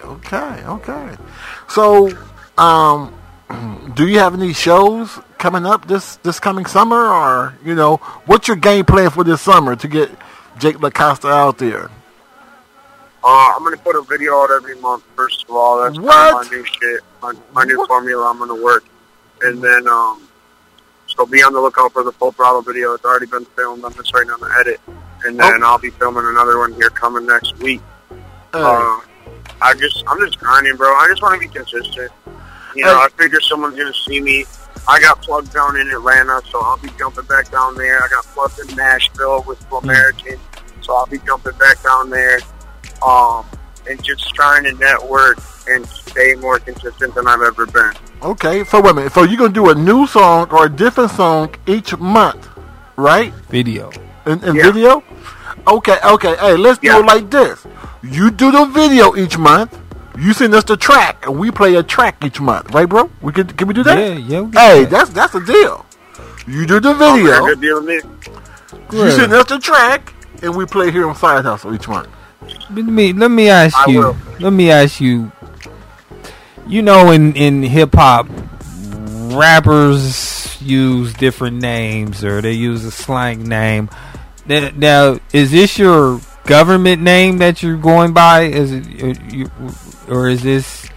So, do you have any shows coming up this coming summer, or what's your game plan for this summer to get Jake LaCosta out there? I'm gonna put a video out every month. First of all, that's kind of my new shit, my new formula. I'm gonna work, and then so be on the lookout for the Full Throttle video. It's already been filmed. I'm just waiting on the edit, and then I'll be filming another one here coming next week. I'm just grinding, bro. I just want to be consistent. I figure someone's going to see me. I got plugged down in Atlanta, so I'll be jumping back down there. I got plugged in Nashville with American, so I'll be jumping back down there. And just trying to network and stay more consistent than I've ever been. Okay, so wait a minute. So you're going to do a new song or a different song each month, right? Video. In video? Okay. Hey, let's do it like this. You do the video each month. You send us the track, and we play a track each month, right, bro? Can we do that? Yeah. Hey, that's a deal. You do the video. Good deal with me. You send us the track, and we play here on Side Hustle each month. Let me ask you. Let me ask you. In hip hop, rappers use different names, or they use a slang name. Now, is this your government name that you're going by? Is it, or is this,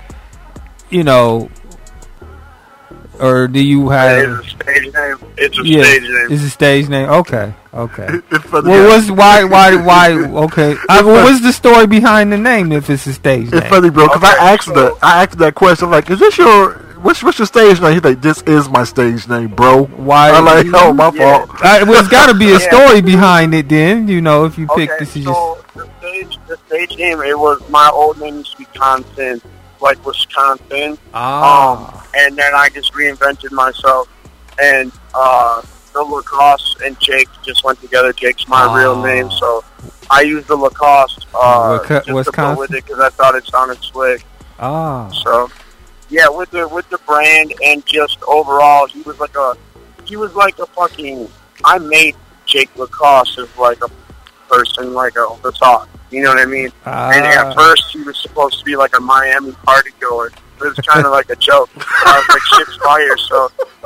or do you have? It's a stage name. It's a stage name. It's a stage name. Okay. Well, why? Okay. What's the story behind the name if it's a stage name? It's funny, bro, because I asked that question, like, is this your what's your stage name? He's like, this is my stage name, bro. Why? I'm like, oh, my fault. Well, it's got to be a story behind it, then. If you pick this is so the stage name. It was my old name used to be Wisconsin, like Wisconsin. And then I just reinvented myself, and the Lacoste and Jake just went together. Jake's my real name, so I used the Lacoste just to go with it because I thought it sounded slick. So yeah, with the brand and just overall, he was like a fucking. I made Jake LaCoste as like a person, like a facade. You know what I mean? And at first, he was supposed to be like a Miami party goer. It was kind of like a joke. I was like, shit's fire, so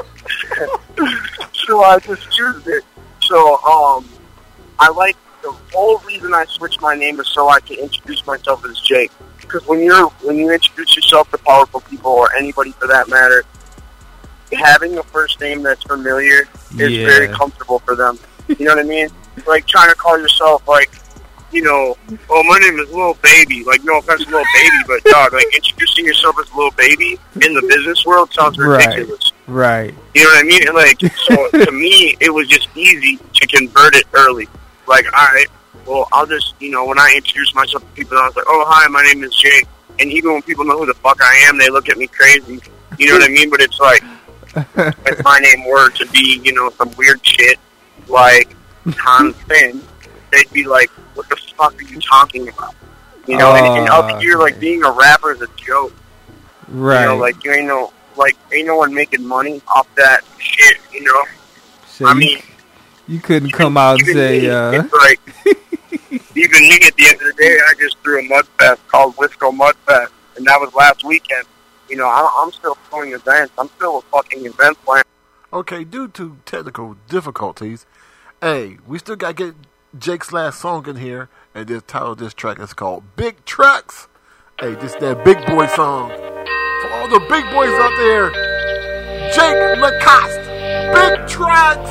I just used it. So I like the whole reason I switched my name is so I can introduce myself as Jake. Because when you introduce yourself to powerful people or anybody for that matter, having a first name that's familiar is very comfortable for them. You know what I mean? Like trying to call yourself like, oh, my name is Lil Baby. Like, no offense to Lil Baby, but dog, like introducing yourself as Lil Baby in the business world sounds ridiculous. Right. You know what I mean? Like, so to me, it was just easy to convert it early. Like, all right, well, I'll just, you know, when I introduce myself to people, I was like, oh, hi, my name is Jake. And even when people know who the fuck I am, they look at me crazy. You know what I mean? But it's like, if my name were to be, you know, some weird shit like Tom Finn, they'd be like, what the fuck are you talking about? You know, and up here, like, being a rapper is a joke. Right. You know, like, you ain't no, like, ain't no one making money off that shit, you know? So I mean, you couldn't come out and say, it's like, even me, at the end of the day, I just threw a mud fest called Wisco Mud Fest, and that was last weekend. You know, I'm still throwing events. I'm still a fucking event planner. Okay, due to technical difficulties, hey, we still got to get Jake's last song in here, and the title of this track is called Big Trucks. Hey, this is that big boy song. For all the big boys out there, Jake Lacoste, Big Trucks.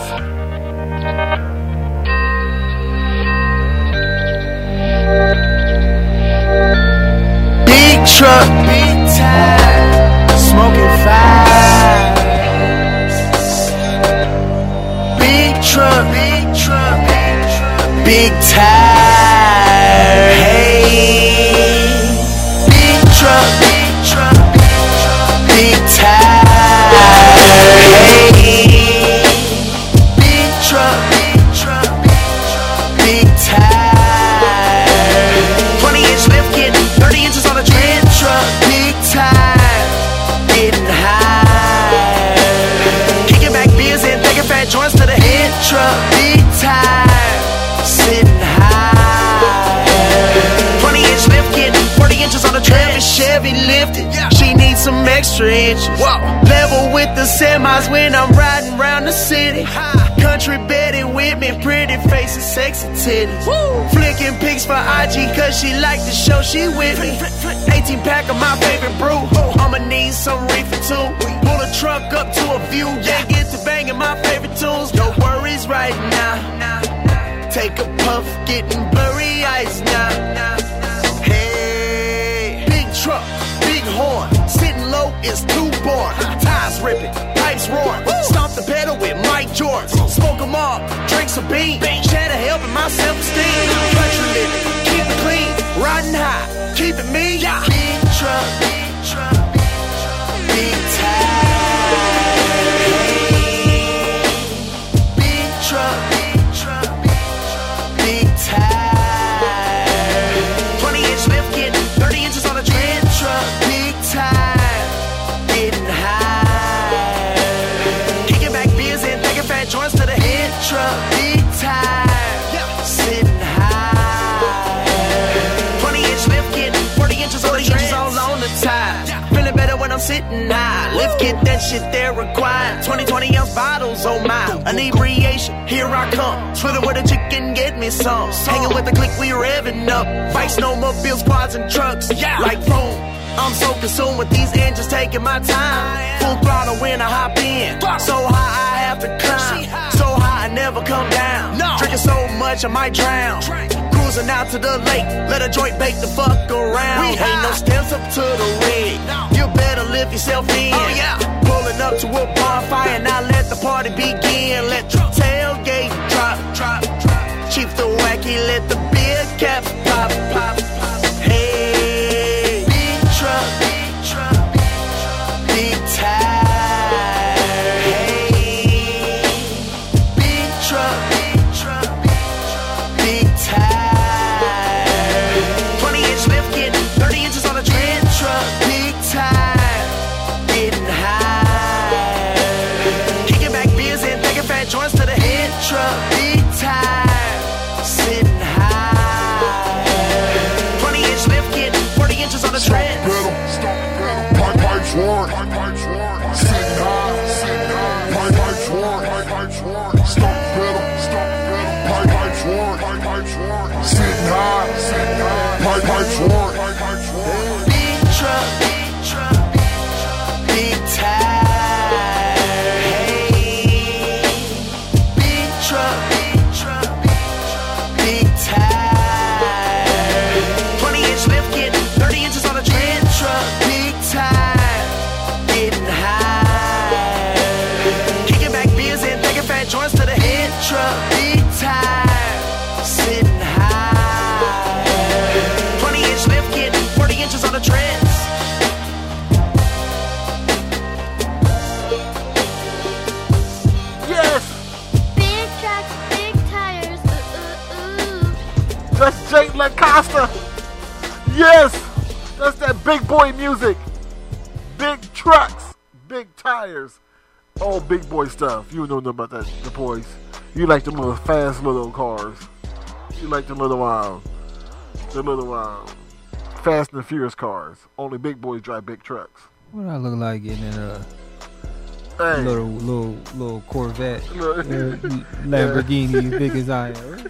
Big truck, big time, smoking fire. Big truck, big truck, big tire. Hey, big truck, big tire. Hey, big truck, big tire. 20-inch lift kit, 30 inches on a tread truck. Big tire, getting high. Kicking back beers and taking fat joints to the head truck. Big tire, sitting high. 20-inch lift kit, 40 inches on a tread. Chevy lifted, she needs some extra inches. Level with the semis when I'm riding around the city. Country Betty with me, pretty faces, sexy titties. Flicking pics for IG cause she like to show she with me. 18 pack of my favorite brew. I'ma need some reefer too. Pull a truck up to a view. Yeah, get to banging my favorite tunes. No worries right now. Take a puff, getting blurry eyes now. Hey, big truck, big horn. Sitting low is newborn. Tires ripping, pipes roaring. Stomp the pedal with Mike George. Smoke 'em all, drink some bean. Shadow helping my self-esteem. Country living, keep it clean. Riding high, keep it mean. Big truck, big tire. Big truck, big tire. 20-inch lift kit, 30 inches on a tread truck. Big tire, getting high. Kicking back beers and taking fat joints to the head truck. Big tire, sitting high. 20-inch lift kit, 40 inches on the tread, all on the tire. Feeling better when I'm sitting high. Lift kit, that shit there required. 20-ounce bottles, oh my. Inebriation, here I come. Slither with a chicken, get me some. Hanging with the clique, we revving up. Fight snowmobiles, quads, and trucks. Like boom. I'm so consumed with these engines taking my time. Full throttle when I hop in. So high I have to climb. So high I never come down. Drinking so much I might drown. Cruising out to the lake. Let a joint bake the fuck around. Ain't no steps up to the rig. You better lift yourself in. Pulling up to a bonfire. Now let the party begin. Let the tailgate drop. Chief the wacky. Let the beer caps pop. Hey, big truck, big tire. Hey, big truck, big tire. 20-inch lift kit, 30 inches on a tread truck. Big tire, getting high. Kicking back beers and taking fat joints to the head truck. Big tire, sitting high. 20-inch lift kit, 40 inches on the tread. Pipes roaring, sitting high, pipes roaring, stomp pedal, pipes roaring, sitting high, pipes roaring. Big truck, big tire. Hey, big truck, big tire. 20-inch lift kit, 30 inches on a tread truck. Big tire, getting high. That's Jake LaCosta. Yes, that's that big boy music. Big trucks, big tires, all big boy stuff. You know about that, the boys. You like them little fast little cars. You like the little Fast and Furious cars. Only big boys drive big trucks. What do I look like in a little Corvette, Lamborghini, as big as I am?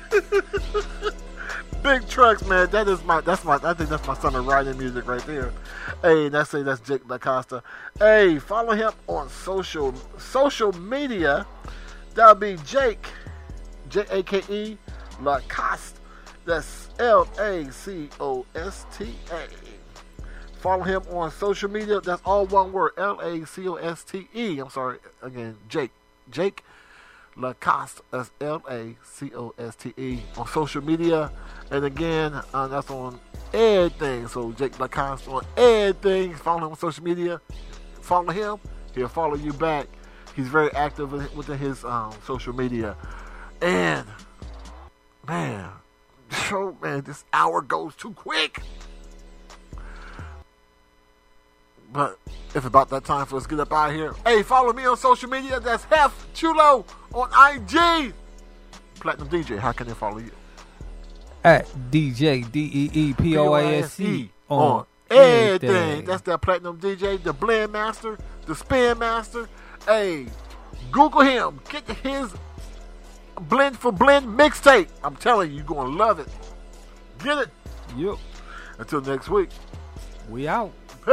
Big trucks, man. I think that's my son of riding music right there. Hey, that's Jake LaCosta. Hey, follow him on social media. That'll be Jake, Jake LaCosta. That's LaCosta. Follow him on social media. That's all one word. LaCoste. I'm sorry. Again, Jake LaCosta. That's LaCoste on social media. And again, that's on everything. So Jake LaCosta on everything. Follow him on social media. Follow him. He'll follow you back. He's very active within his social media. And man, this hour goes too quick. But it's about that time for us to get up out of here. Hey, follow me on social media. That's Hef Chulo on IG. Platinum DJ, how can they follow you? At DJ DEEPOASE on everything. That's that Platinum DJ, the Blend Master, the Spin Master. Hey, Google him. Get his Blend for Blend mixtape. I'm telling you, you're going to love it. Get it. Yep. Until next week. We out.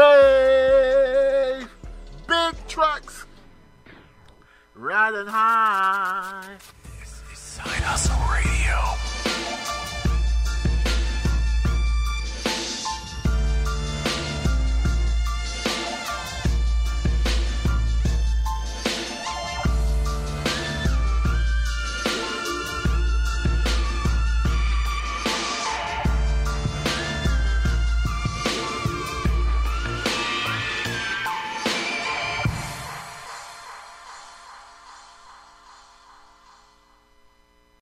Hey, big trucks riding high. This is Side Hustle Radio.